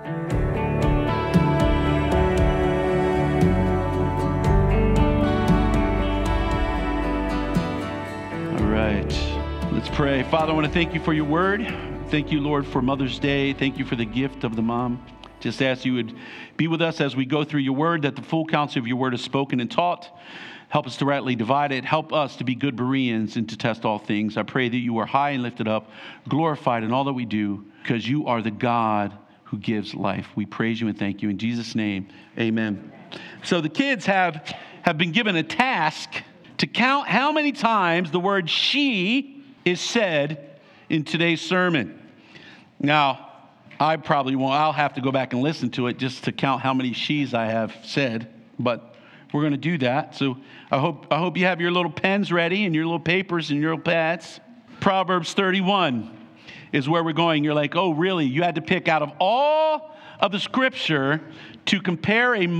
All right, let's pray. Father, I want to thank you for your word. Thank you, Lord, for Mother's Day. Thank you for the gift of the mom. Just ask you would be with us as we go through your word, that the full counsel of your word is spoken and taught. Help us to rightly divide it. Help us to be good Bereans and to test all things. I pray that you are high and lifted up, glorified in all that we do, because you are the God who gives life. We praise you and thank you. In Jesus' name, amen. So the kids have been given a task to count how many times the word she is said in today's sermon. Now, I probably won't. I'll have to go back and listen to it just to count how many she's I have said, but we're going to do that. So I hope you have your little pens ready and your little papers and your little pads. Proverbs 31 is where we're going. You're like, oh, really? You had to pick out of all of the scripture to compare a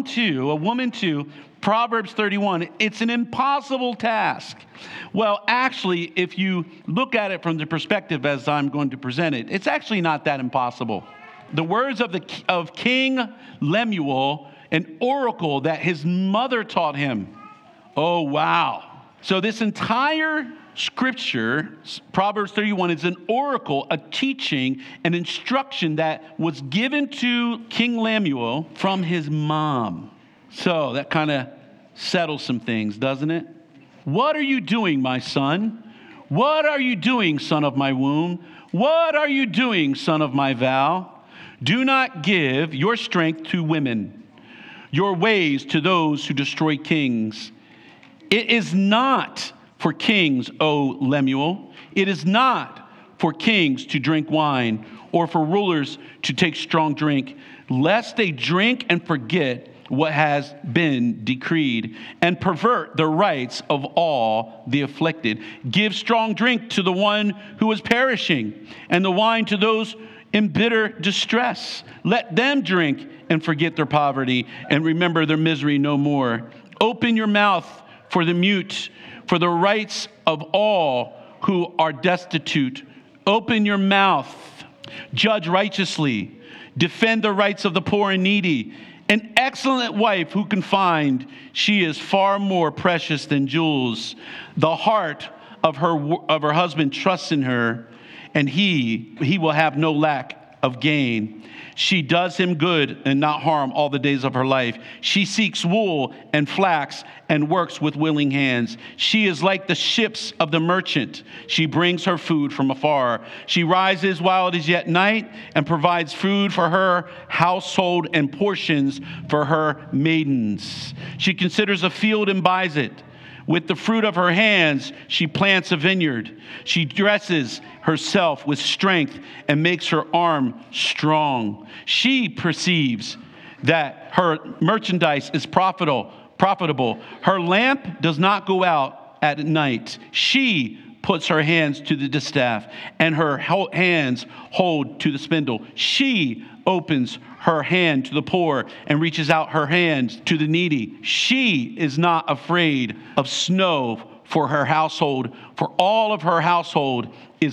woman to Proverbs 31. It's an impossible task. Well, actually, if you look at it from the perspective as I'm going to present it, it's actually not that impossible. The words of King Lemuel, an oracle that his mother taught him. Oh, wow. So this entire scripture, Proverbs 31, is an oracle, a teaching, an instruction that was given to King Lemuel from his mom. So that kind of settles some things, doesn't it? What are you doing, my son? What are you doing, son of my womb? What are you doing, son of my vow? Do not give your strength to women, your ways to those who destroy kings. It is not for kings, O Lemuel. It is not for kings to drink wine, or for rulers to take strong drink, lest they drink and forget what has been decreed, and pervert the rights of all the afflicted. Give strong drink to the one who is perishing, and the wine to those in bitter distress. Let them drink and forget their poverty, and remember their misery no more. Open your mouth for the mute, for the rights of all who are destitute. Open your mouth. Judge righteously. Defend the rights of the poor and needy. An excellent wife who can find, she is far more precious than jewels. The heart of her husband trusts in her, and he will have no lack of gain. She does him good and not harm all the days of her life. She seeks wool and flax and works with willing hands. She is like the ships of the merchant. She brings her food from afar. She rises while it is yet night and provides food for her household and portions for her maidens. She considers a field and buys it. With the fruit of her hands, she plants a vineyard. She dresses herself with strength and makes her arm strong. She perceives that her merchandise is profitable. Her lamp does not go out at night. She puts her hands to the distaff, and her hands hold to the spindle. She opens her hand to the poor and reaches out her hand to the needy. She is not afraid of snow for her household, for all of her household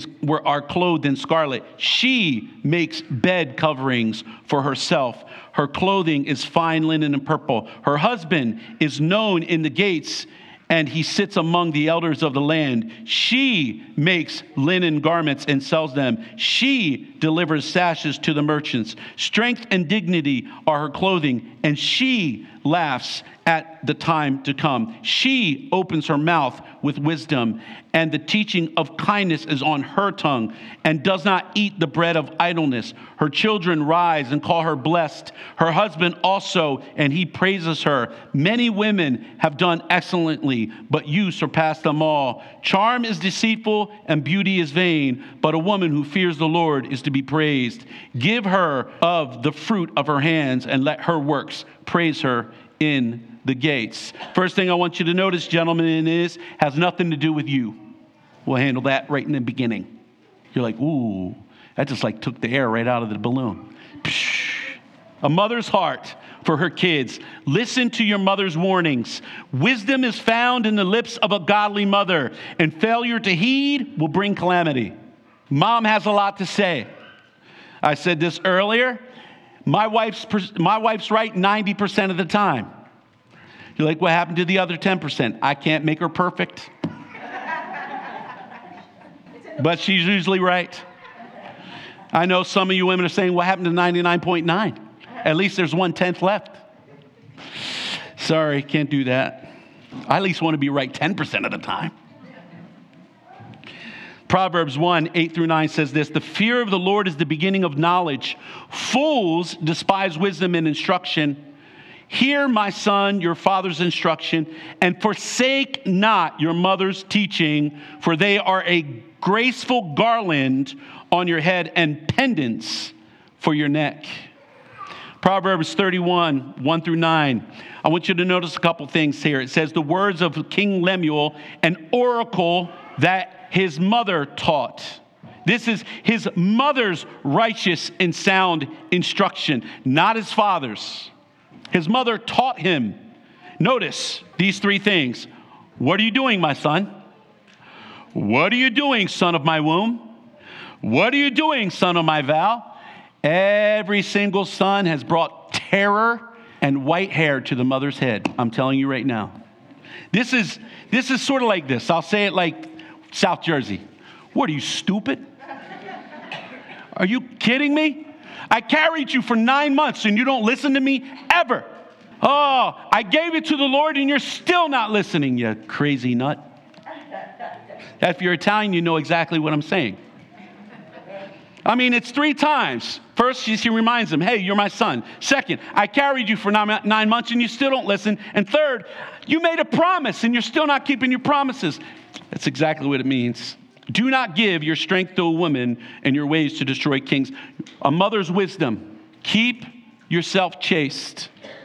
are clothed in scarlet. She makes bed coverings for herself. Her clothing is fine linen and purple. Her husband is known in the gates, and he sits among the elders of the land. She makes linen garments and sells them. She delivers sashes to the merchants. Strength and dignity are her clothing, and she laughs at the time to come. She opens her mouth with wisdom, and the teaching of kindness is on her tongue, and does not eat the bread of idleness. Her children rise and call her blessed. Her husband also, and he praises her. Many women have done excellently, but you surpass them all. Charm is deceitful and beauty is vain, but a woman who fears the Lord is to be praised. Give her of the fruit of her hands, and let her works praise her in the gates. First thing I want you to notice, gentlemen, has nothing to do with you. We'll handle that right in the beginning. You're like, ooh, that just like took the air right out of the balloon. Psh. A mother's heart for her kids. Listen to your mother's warnings. Wisdom is found in the lips of a godly mother, and failure to heed will bring calamity. Mom has a lot to say. I said this earlier. My wife's right 90% of the time. You're like, what happened to the other 10%? I can't make her perfect. But she's usually right. I know some of you women are saying, what happened to 99.9? At least there's 1/10 left. Sorry, can't do that. I at least want to be right 10% of the time. Proverbs 1:8-9 says this: the fear of the Lord is the beginning of knowledge. Fools despise wisdom and instruction. Hear, my son, your father's instruction, and forsake not your mother's teaching, for they are a graceful garland on your head and pendants for your neck. Proverbs 31:1-9. I want you to notice a couple things here. It says the words of King Lemuel, an oracle that his mother taught. This is his mother's righteous and sound instruction, not his father's. His mother taught him. Notice these three things. What are you doing, my son? What are you doing, son of my womb? What are you doing, son of my vow? Every single son has brought terror and white hair to the mother's head. I'm telling you right now. This is sort of like this. I'll say it like South Jersey. What are you, stupid? Are you kidding me? I carried you for 9 months and you don't listen to me ever. Oh, I gave it to the Lord and you're still not listening, you crazy nut. If you're Italian, you know exactly what I'm saying. I mean, it's 3 times. First, she reminds him, hey, you're my son. Second, I carried you for 9 months and you still don't listen. And third, you made a promise and you're still not keeping your promises. That's exactly what it means. Do not give your strength to a woman and your ways to destroy kings. A mother's wisdom. Keep yourself chaste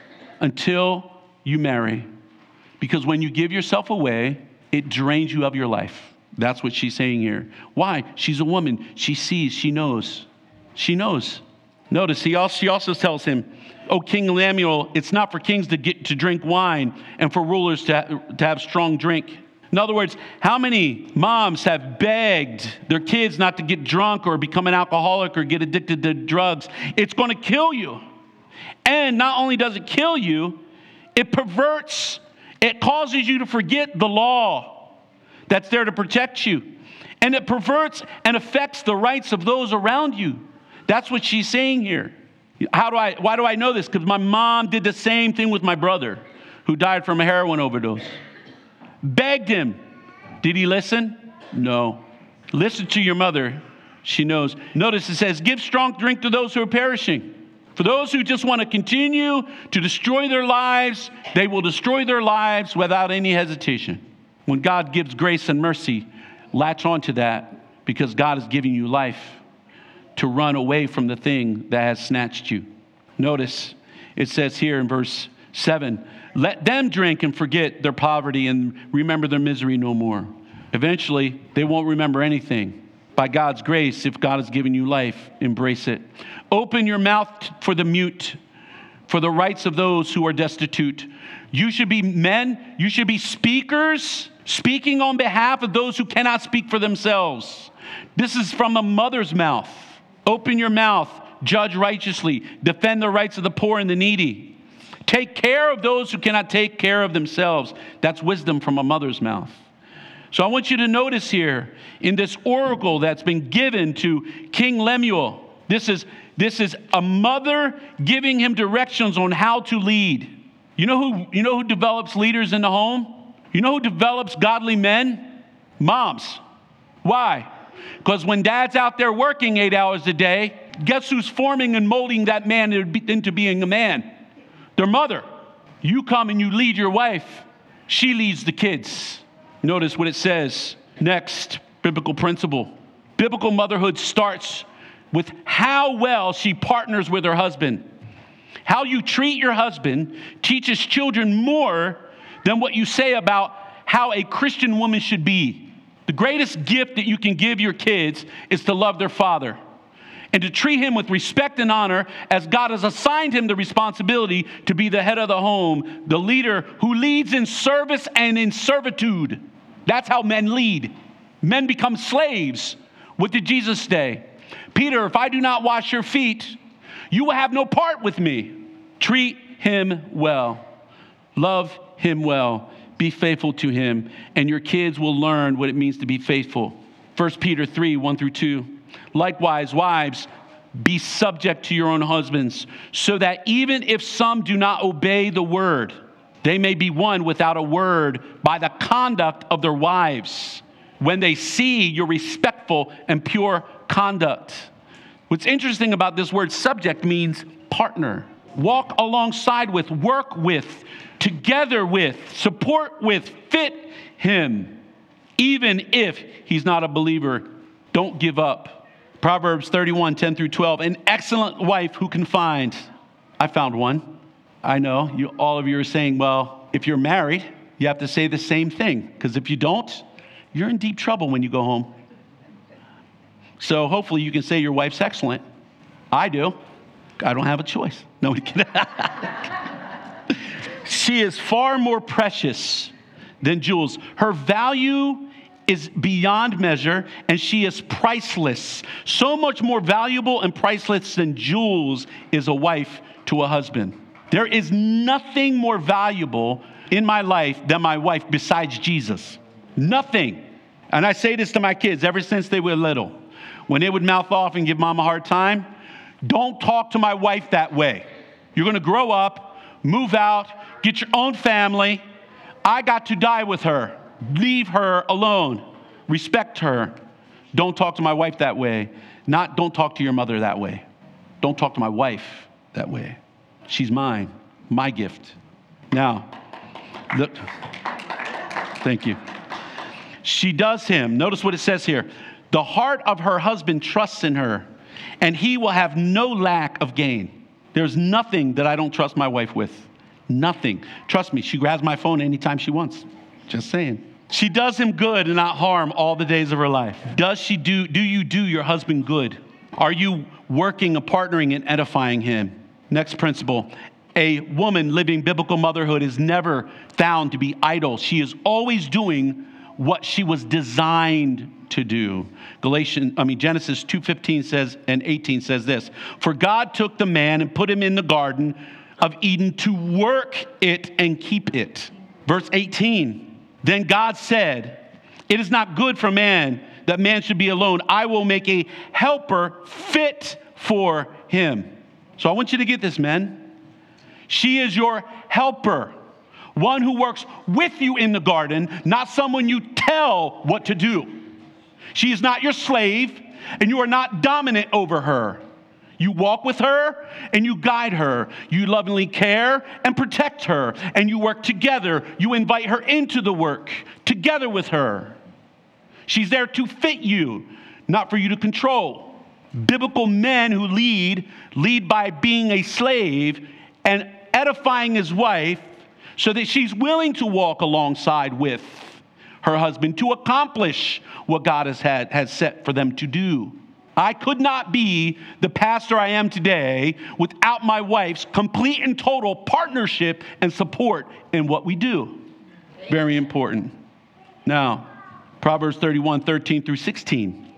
until you marry. Because when you give yourself away, it drains you of your life. That's what she's saying here. Why? She's a woman. She sees. She knows. She knows. Notice, she also tells him, "O King Lemuel, it's not for kings to drink wine and for rulers to have strong drink." In other words, how many moms have begged their kids not to get drunk or become an alcoholic or get addicted to drugs? It's going to kill you. And not only does it kill you, it perverts, it causes you to forget the law that's there to protect you. And it perverts and affects the rights of those around you. That's what she's saying here. Why do I know this? Because my mom did the same thing with my brother who died from a heroin overdose. Begged him. Did he listen? No. Listen to your mother. She knows. Notice it says, give strong drink to those who are perishing. For those who just want to continue to destroy their lives, they will destroy their lives without any hesitation. When God gives grace and mercy, latch on to that because God is giving you life to run away from the thing that has snatched you. Notice it says here in verse 7, let them drink and forget their poverty and remember their misery no more. Eventually, they won't remember anything. By God's grace, if God has given you life, embrace it. Open your mouth for the mute, for the rights of those who are destitute. You should be men, you should be speakers, speaking on behalf of those who cannot speak for themselves. This is from a mother's mouth. Open your mouth, judge righteously, defend the rights of the poor and the needy. Take care of those who cannot take care of themselves. That's wisdom from a mother's mouth. So I want you to notice here in this oracle that's been given to King Lemuel, this is a mother giving him directions on how to lead. You know who develops leaders in the home? You know who develops godly men? Moms. Why? Because when dad's out there working 8 hours a day, guess who's forming and molding that man into being a man? Their mother. You come and you lead your wife. She leads the kids. Notice what it says. Next, biblical principle. Biblical motherhood starts with how well she partners with her husband. How you treat your husband teaches children more than what you say about how a Christian woman should be. The greatest gift that you can give your kids is to love their father and to treat him with respect and honor as God has assigned him the responsibility to be the head of the home, the leader who leads in service and in servitude. That's how men lead. Men become slaves. What did Jesus say? Peter, if I do not wash your feet, You will have no part with me. Treat him well. Love him well. Be faithful to him, and your kids will learn what it means to be faithful. 1 Peter 3, 1 through 2. Likewise, wives, be subject to your own husbands, so that even if some do not obey the word, they may be won without a word by the conduct of their wives, when they see your respectful and pure conduct. What's interesting about this word subject means partner. Walk alongside with, work with, together with, support with, fit him. Even if he's not a believer, don't give up. Proverbs 31, 10 through 12. An excellent wife who can find. I found one. I know all of you are saying, well, if you're married, you have to say the same thing. Because if you don't, you're in deep trouble when you go home. So hopefully you can say your wife's excellent. I do. I don't have a choice. No, we can. She is far more precious than jewels. Her value is beyond measure, and she is priceless. So much more valuable and priceless than jewels is a wife to a husband. There is nothing more valuable in my life than my wife besides Jesus. Nothing. And I say this to my kids ever since they were little. When they would mouth off and give mom a hard time, don't talk to my wife that way. You're going to grow up, move out, get your own family. I got to die with her. Leave her alone. Respect her. Don't talk to my wife that way. Don't talk to your mother that way. Don't talk to my wife that way. She's mine, my gift. Now, thank you. She does him. Notice what it says here. The heart of her husband trusts in her, and he will have no lack of gain. There's nothing that I don't trust my wife with. Nothing. Trust me, she grabs my phone anytime she wants. Just saying. She does him good and not harm all the days of her life. Do you do your husband good? Are you working and partnering and edifying him? Next principle. A woman living biblical motherhood is never found to be idle. She is always doing what she was designed to do. Genesis 2:15 says and 18 says this. For God took the man and put him in the garden of Eden to work it and keep it. Verse 18. Then God said, it is not good for man that man should be alone. I will make a helper fit for him. So I want you to get this, men. She is your helper. One who works with you in the garden, not someone you tell what to do. She is not your slave, and you are not dominant over her. You walk with her, and you guide her. You lovingly care and protect her, and you work together. You invite her into the work together with her. She's there to fit you, not for you to control. Biblical men who lead by being a slave and edifying his wife so that she's willing to walk alongside with her husband to accomplish what God has set for them to do. I could not be the pastor I am today without my wife's complete and total partnership and support in what we do. Very important. Now, Proverbs 31, 13 through 16.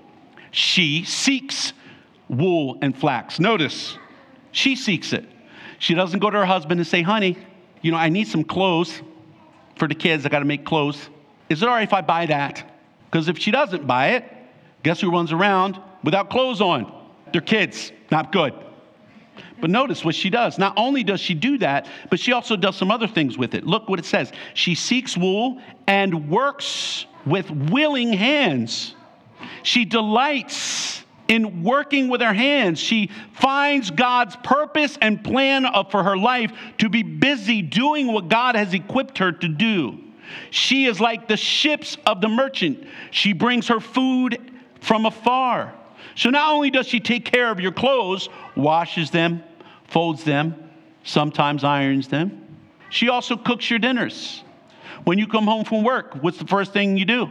She seeks wool and flax. Notice, she seeks it. She doesn't go to her husband and say, honey, I need some clothes for the kids. I got to make clothes. Is it all right if I buy that? Because if she doesn't buy it, guess who runs around without clothes on? Their kids. Not good. But notice what she does. Not only does she do that, but she also does some other things with it. Look what it says. She seeks wool and works with willing hands. She delights in working with her hands. She finds God's purpose and plan for her life to be busy doing what God has equipped her to do. She is like the ships of the merchant. She brings her food from afar. So not only does she take care of your clothes, washes them, folds them, sometimes irons them, she also cooks your dinners. When you come home from work, what's the first thing you do?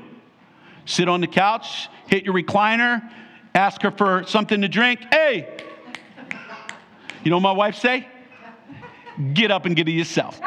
Sit on the couch, hit your recliner, ask her for something to drink. Hey, you know what my wife say? Get up and get it yourself.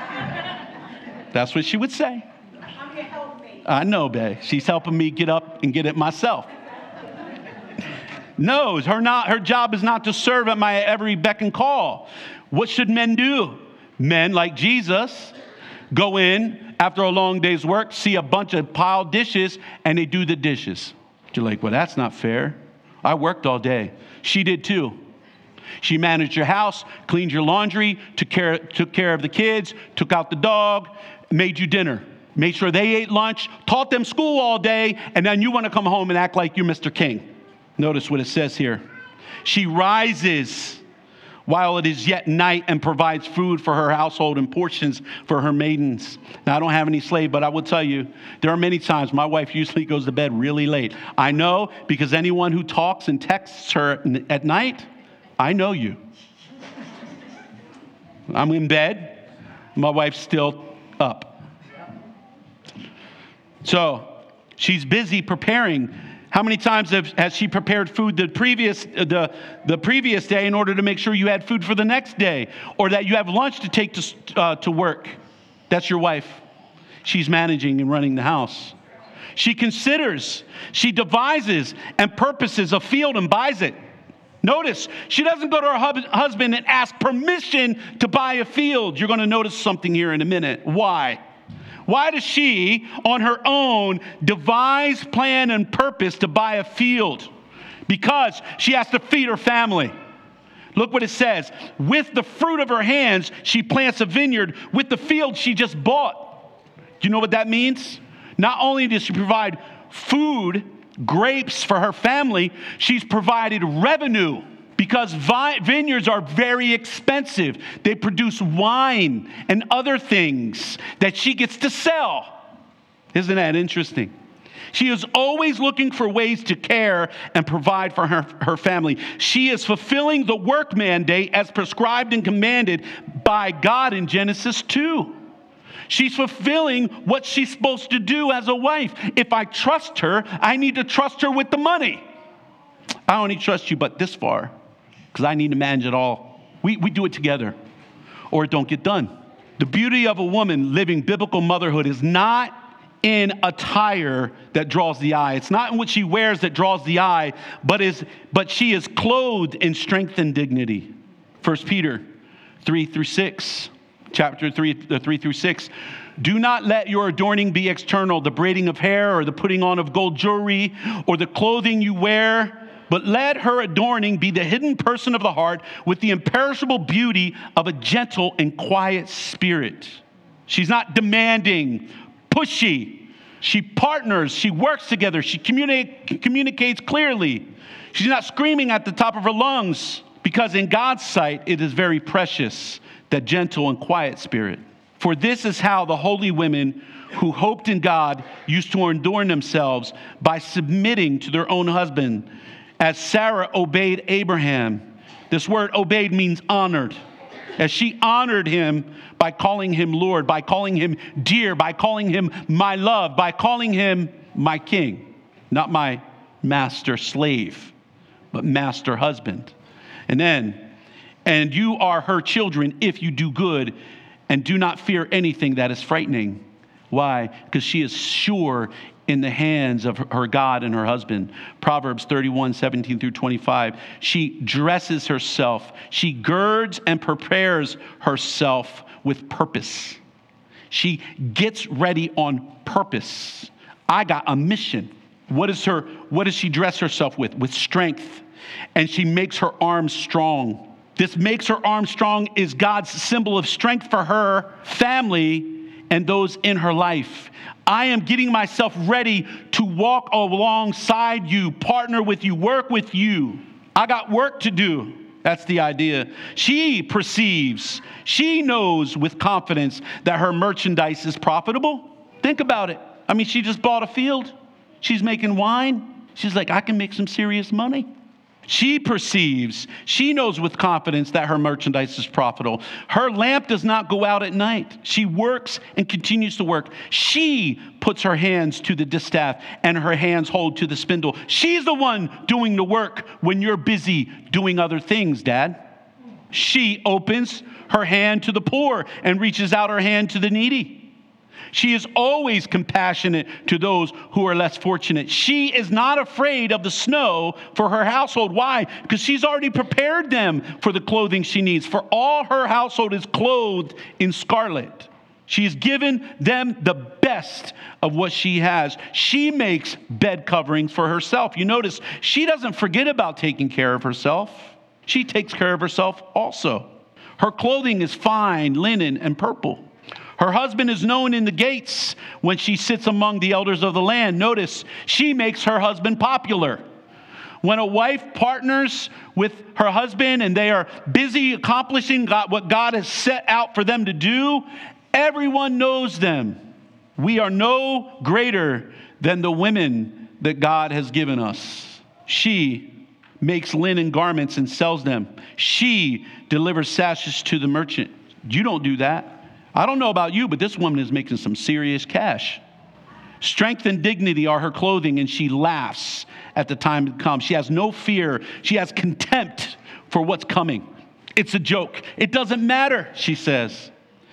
That's what she would say. I'm going to help me. I know, babe. She's helping me get up and get it myself. No, her job is not to serve at my every beck and call. What should men do? Men like Jesus go in after a long day's work, see a bunch of piled dishes, and they do the dishes. You're like, well, that's not fair. I worked all day. She did too. She managed your house, cleaned your laundry, took care of the kids, took out the dog, made you dinner, made sure they ate lunch, taught them school all day, and then you want to come home and act like you're Mr. King. Notice what it says here. She rises while it is yet night and provides food for her household and portions for her maidens. Now, I don't have any slave, but I will tell you, there are many times my wife usually goes to bed really late. I know because anyone who talks and texts her at night, I know you. I'm in bed. My wife's still up. So she's busy preparing. How many times has she prepared food the previous day in order to make sure you had food for the next day, or that you have lunch to take to work? That's your wife. She's managing and running the house. She considers, she devises and purposes a field and buys it. Notice, she doesn't go to her husband and ask permission to buy a field. You're going to notice something here in a minute. Why? Why does she, on her own, devise, plan, and purpose to buy a field? Because she has to feed her family. Look what it says. With the fruit of her hands, she plants a vineyard. With the field she just bought. Do you know what that means? Not only does she provide food, grapes for her family, she's provided revenue. Because vineyards are very expensive. They produce wine and other things that she gets to sell. Isn't that interesting? She is always looking for ways to care and provide for her family. She is fulfilling the work mandate as prescribed and commanded by God in Genesis 2. She's fulfilling what she's supposed to do as a wife. If I trust her, I need to trust her with the money. I only trust you but this far, because I need to manage it all. We do it together, or it don't get done. The beauty of a woman living biblical motherhood is not in attire that draws the eye. It's not in what she wears that draws the eye, but she is clothed in strength and dignity. 1 Peter 3-6, chapter 3-6. Do not let your adorning be external, the braiding of hair or the putting on of gold jewelry or the clothing you wear, but let her adorning be the hidden person of the heart with the imperishable beauty of a gentle and quiet spirit. She's not demanding, pushy. She partners, she works together, she communicates clearly. She's not screaming at the top of her lungs, because in God's sight, it is very precious, that gentle and quiet spirit. For this is how the holy women who hoped in God used to adorn themselves, by submitting to their own husband, as Sarah obeyed Abraham. This word obeyed means honored. As she honored him by calling him Lord, by calling him dear, by calling him my love, by calling him my king. Not my master slave, but master husband. And you are her children if you do good and do not fear anything that is frightening. Why? Because she is sure in the hands of her God and her husband. Proverbs 31:17-25. She dresses herself. She girds and prepares herself with purpose. She gets ready on purpose. I got a mission. What does she dress herself with? With strength. And she makes her arms strong. This makes her arms strong is God's symbol of strength for her family and those in her life. I am getting myself ready to walk alongside you, partner with you, work with you. I got work to do. That's the idea. She perceives, she knows with confidence that her merchandise is profitable. Think about it. I mean, she just bought a field. She's making wine. She's like, I can make some serious money. She perceives, she knows with confidence that her merchandise is profitable. Her lamp does not go out at night. She works and continues to work. She puts her hands to the distaff and her hands hold to the spindle. She's the one doing the work when you're busy doing other things, Dad. She opens her hand to the poor and reaches out her hand to the needy. She is always compassionate to those who are less fortunate. She is not afraid of the snow for her household. Why? Because she's already prepared them for the clothing she needs. For all her household is clothed in scarlet. She's given them the best of what she has. She makes bed coverings for herself. You notice she doesn't forget about taking care of herself. She takes care of herself also. Her clothing is fine linen and purple. Her husband is known in the gates when she sits among the elders of the land. Notice, she makes her husband popular. When a wife partners with her husband and they are busy accomplishing what God has set out for them to do, everyone knows them. We are no greater than the women that God has given us. She makes linen garments and sells them. She delivers sashes to the merchant. You don't do that. I don't know about you, but this woman is making some serious cash. Strength and dignity are her clothing, and she laughs at the time to come. She has no fear. She has contempt for what's coming. It's a joke. It doesn't matter, she says.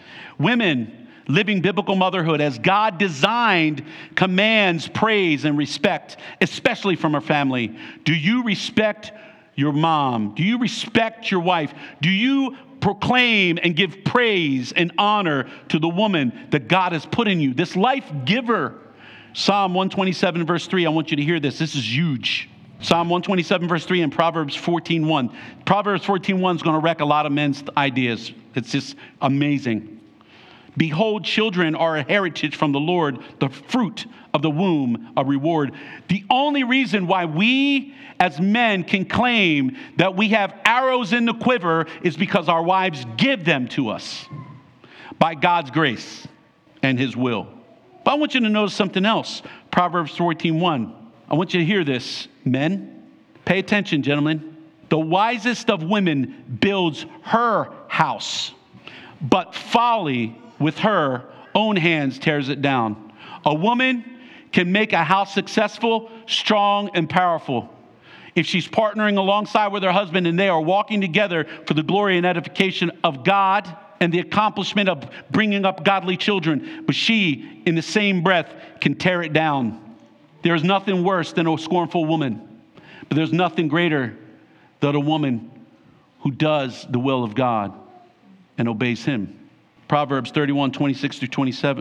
Women living biblical motherhood as God designed commands praise and respect, especially from her family. Do you respect your mom? Do you respect your wife? Do you proclaim and give praise and honor to the woman that God has put in you, this life giver? Psalm 127 verse 3, I want you to hear this. This is huge. Psalm 127 verse 3 and Proverbs 14:1. Proverbs 14:1 is going to wreck a lot of men's ideas. It's just amazing. Behold, children are a heritage from the Lord, the fruit of the womb, a reward. The only reason why we as men can claim that we have arrows in the quiver is because our wives give them to us by God's grace and his will. But I want you to notice something else. Proverbs 14:1. I want you to hear this, men. Pay attention, gentlemen. The wisest of women builds her house, but folly with her own hands tears it down. A woman can make a house successful, strong, and powerful if she's partnering alongside with her husband and they are walking together for the glory and edification of God and the accomplishment of bringing up godly children. But she, in the same breath, can tear it down. There's nothing worse than a scornful woman, but there's nothing greater than a woman who does the will of God and obeys him. Proverbs 31:26 through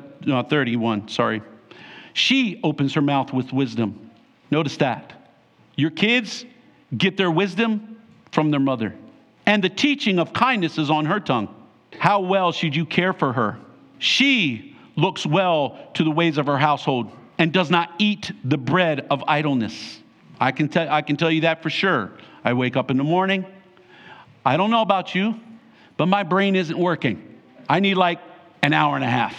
31. She opens her mouth with wisdom. Notice that. Your kids get their wisdom from their mother. And the teaching of kindness is on her tongue. How well should you care for her? She looks well to the ways of her household and does not eat the bread of idleness. I can tell you that for sure. I wake up in the morning. I don't know about you, but my brain isn't working. I need like an hour and a half.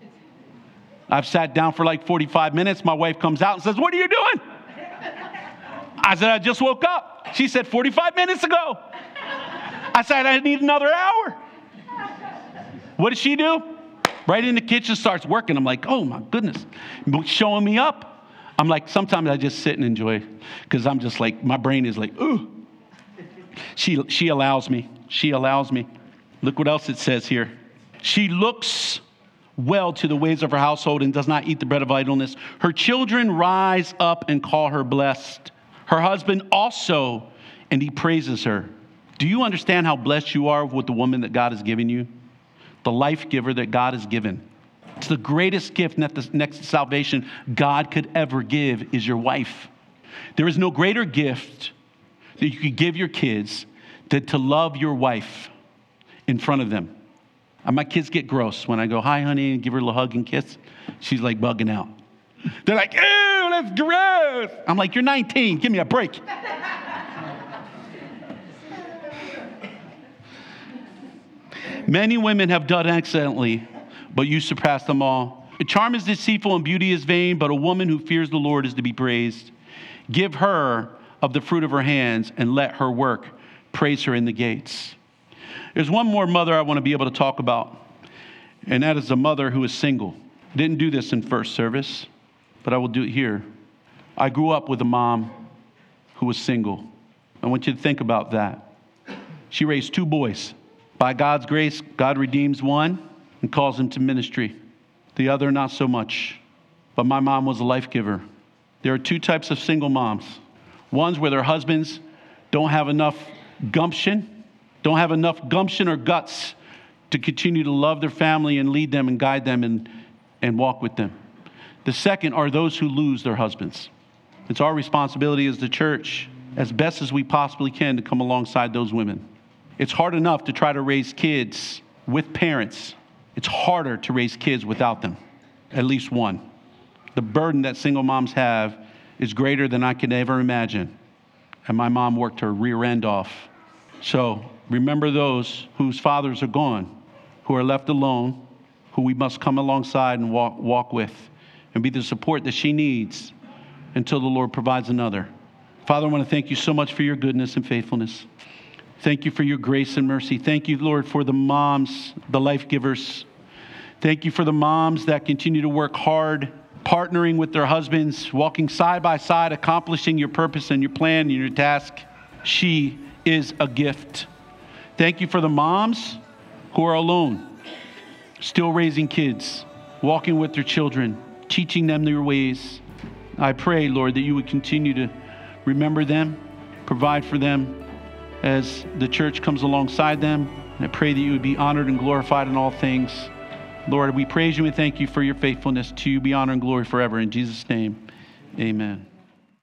I've sat down for like 45 minutes. My wife comes out and says, "What are you doing?" I said, "I just woke up." She said, 45 minutes ago. I said, "I need another hour." What does she do? Right in the kitchen, starts working. I'm like, oh my goodness, showing me up. I'm like, sometimes I just sit and enjoy because I'm just like, my brain is like, ooh. She allows me. She allows me. Look what else it says here. She looks well to the ways of her household and does not eat the bread of idleness. Her children rise up and call her blessed. Her husband also, and he praises her. Do you understand how blessed you are with the woman that God has given you? The life giver that God has given. It's the greatest gift next to salvation God could ever give is your wife. There is no greater gift that you could give your kids than to love your wife in front of them. And my kids get gross when I go, "Hi, honey," and give her a little hug and kiss. She's like bugging out. They're like, "Ew, that's gross." I'm like, "You're 19. Give me a break." Many women have done excellently, but you surpass them all. A charm is deceitful and beauty is vain, but a woman who fears the Lord is to be praised. Give her of the fruit of her hands and let her work praise her in the gates. There's one more mother I want to be able to talk about, and that is a mother who is single. I didn't do this in first service, but I will do it here. I grew up with a mom who was single. I want you to think about that. She raised 2 boys. By God's grace, God redeems one and calls him to ministry. The other, not so much. But my mom was a life giver. There are two types of single moms. Ones where their husbands don't have enough gumption or guts to continue to love their family and lead them and guide them and walk with them. The second are those who lose their husbands. It's our responsibility as the church, as best as we possibly can, to come alongside those women. It's hard enough to try to raise kids with parents. It's harder to raise kids without them, at least one. The burden that single moms have is greater than I could ever imagine. And my mom worked her rear end off. So remember those whose fathers are gone, who are left alone, who we must come alongside and walk with and be the support that she needs until the Lord provides another. Father, I want to thank you so much for your goodness and faithfulness. Thank you for your grace and mercy. Thank you, Lord, for the moms, the life givers. Thank you for the moms that continue to work hard, partnering with their husbands, walking side by side, accomplishing your purpose and your plan and your task. She is a gift. Thank you for the moms who are alone, still raising kids, walking with their children, teaching them your ways. I pray, Lord, that you would continue to remember them, provide for them as the church comes alongside them. And I pray that you would be honored and glorified in all things. Lord, we praise you and thank you for your faithfulness. To you be honor and glory forever. In Jesus' name, amen.